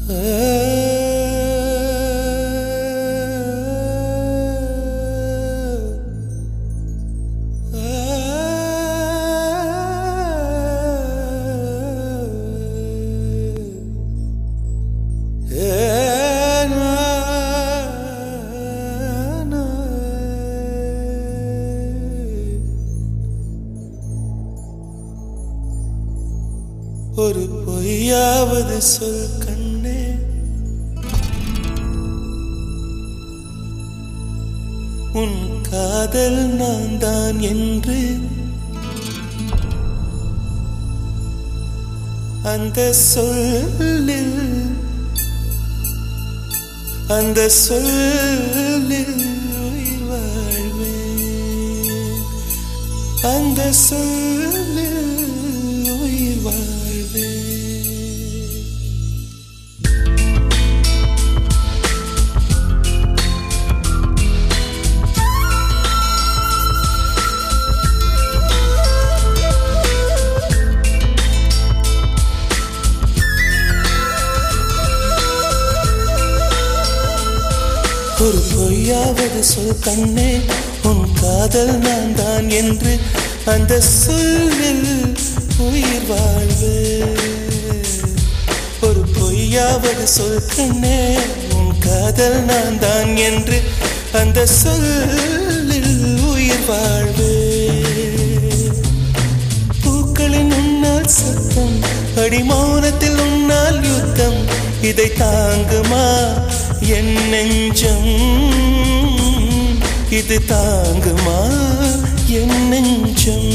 ஒரு பொய்யாவது சொல் கண்ணே, உன் காதல் நான் தான் என்று அந்த சொல்லில் உயிர் வாழ்வேன், அந்த சொல்லில் உயிர் வாழ்வேன். ஒரு பொய்யாவது சொல் கண்ணே, உன் காதல் நான் தான் என்று அந்த சொல்லில் உயிர் வாழ்வேன். ஒரு பொய்யாவது சொல் கண்ணே, உன் காதல் நான் தான் என்று அந்த சொல்லில் உயிர் வாழ்வேன். பூக்களின் உன்னால் சத்தம், அடி மௌனத்தில் உன்னால் யுத்தம், இதை தாங்குமா என் நெஞ்சம், இது தாங்குமா என் நெஞ்சம்.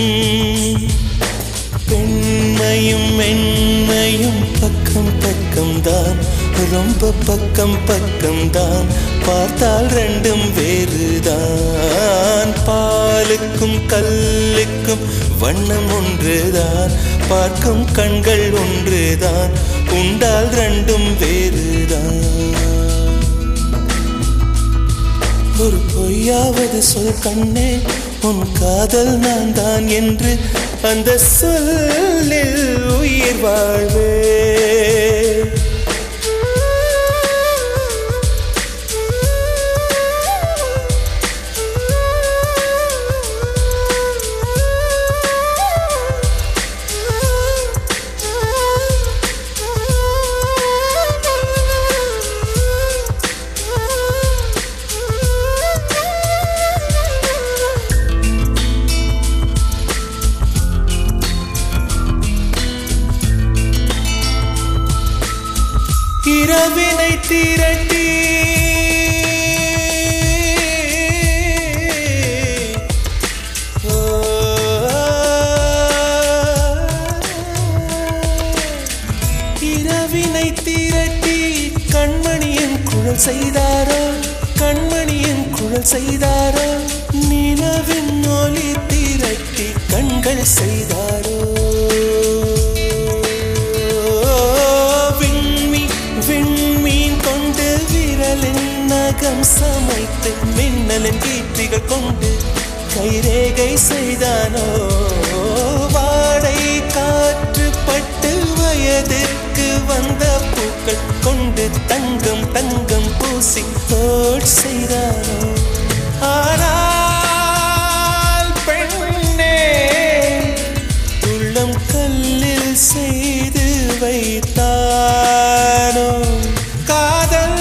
பெண்மையும் மென்மையும் பக்கம் பக்கம்தான், ரொம்ப பக்கம் பக்கம்தான், பார்த்தால் ரெண்டும் வேறுதான். பாலுக்கும் கல்லுக்கும் வண்ணம் ஒன்றுதான், பார்க்கும் கண்கள் ஒன்றுதான், உண்டால் ரெண்டும் வேறுதான். ஒரு பொய்யாவது சொல் கண்ணே, உன் காதல் நான் தான் என்று அந்த சொல்லில் உயிர் வாழ்வேன். இரவினை திரட்டி இரவினை திரட்டி கண்மணியின் குழல் செய்தாரோ, கண்மணியின் குழல் செய்தாரோ, நிலவின் ஒளி திரட்டி கண்கள் செய்தாரோ. நகம் சமைத்து மின்னலின் கீற்றிகள் கொண்டு கைரேகை செய்தானோ. வாடை காற்று பட்டு வயதிற்கு வந்த பூக்கள் கொண்டு தங்கம் தங்கம் பூசி தோல் செய்தானோ. ஆனால் பெண்ணே, உள்ளம் கல்லில் செய்து வைத்தானோ காதல்.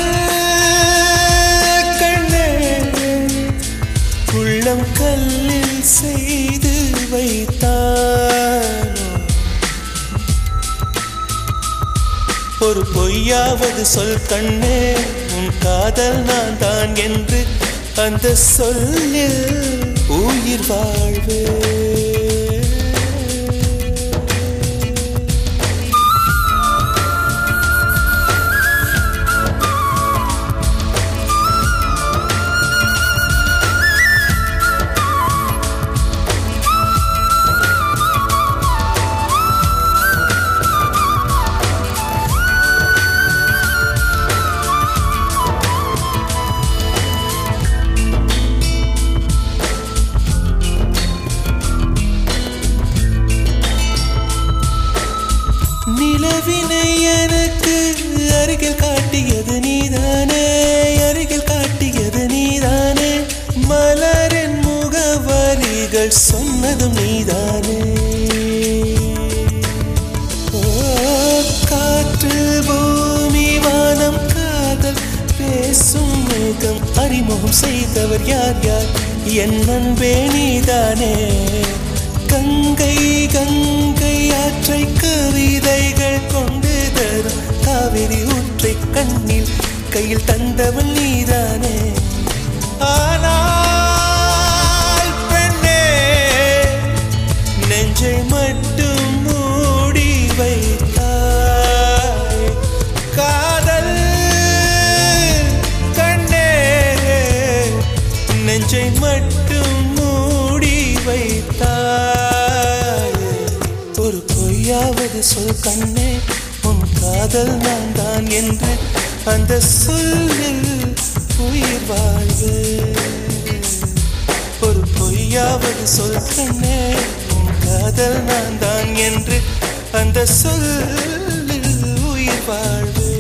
உள்ளம் கல்லில் செய்து வைத்தானோ. ஒரு பொய்யாவது சொல் கண்ணே, உன் காதல் நான் தான் என்று அந்த சொல்லில் உயிர் வாழ்வேன். நிலவினை எனக்கு அருகில் காட்டியது நீதானே, அருகில் காட்டியது நீதானே, மலரின் முகவரிகள் சொன்னதும் நீதானே. காற்று பூமி வானம் காதல் பேசும் மேகம் அறிமுகம் செய்தவர் யார் யார், என் அன்பே நீதானே. கங்கை கங்கை ஆற்றை கவிதைகள் கொண்டு தரும் காவிரி ஊற்றை கண்ணில் கையில் தந்தவன் நீதானே. ஆனால் பெண்ணே நெஞ்சை மட்டும் மூடி வைத்தாய், காதல் கண்ணே நெஞ்சை மட்டும் மூடி வைத்தாய். ஒரு பொய்யாவது சொல் கண்ணே, உன் காதல் நான் தான் என்று அந்த சொல்லில் உயிர் வாழ்வு. ஒரு பொய்யாவது சொல் கண்ணே, உன் காதல் நான் தான் என்று அந்த சொல்லில் உயிர் வாழ்வு.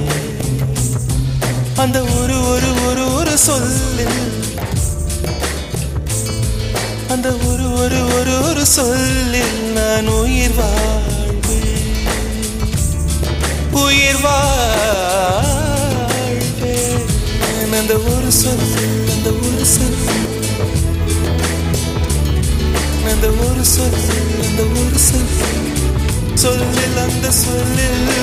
அந்த ஒரு ஒரு ஒரு ஒரு சொல்லில், அந்த ஒரு ஒரு ஒரு ஒரு சொல்லில் நான் உயிர் வாழ்வு, உயிர் வாழ்வேன். அந்த ஒரு சொல்லில், அந்த ஒரு சொல்லில், அந்த ஒரு சொல்லில், அந்த ஒரு சொல்லில், சொல்லில் அந்த சொல்லில்